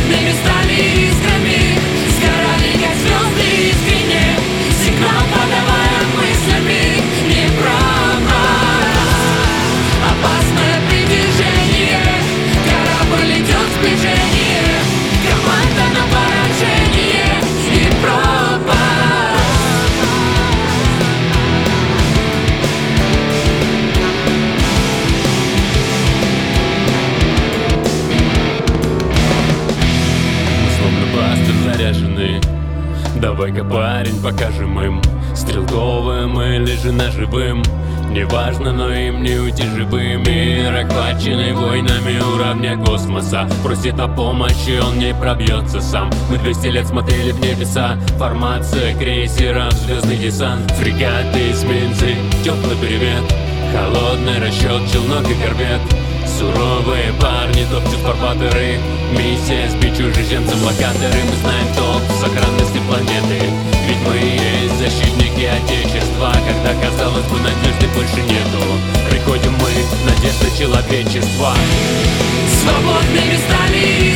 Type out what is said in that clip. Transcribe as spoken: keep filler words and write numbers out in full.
свободными стали искрами, сгорали как звезды искренне, сигнал подавая мыслями, не пропасть. Опасное притяжение, корабль идет в движение, команда на поражение и пропасть. Заряжены. Давай-ка, парень, покажем им, стрелковым или же ножевым, неважно, но им не уйти живым. Мир, охваченный войнами уровня космоса, просит о помощи, он не пробьется сам. Мы двести лет смотрели в небеса, формация крейсеров, звездный десант, фрегаты, эсминцы, теплый привет, холодный расчет, челнок и корвет. Суровые парни топчут фарватеры, миссия сбить чужеземцев блокаторы. Мы знаем толк в сохранности планеты, ведь мы и есть защитники Отечества. Когда, казалось бы, надежды больше нету, приходим мы, надежда человечества. Свободными стали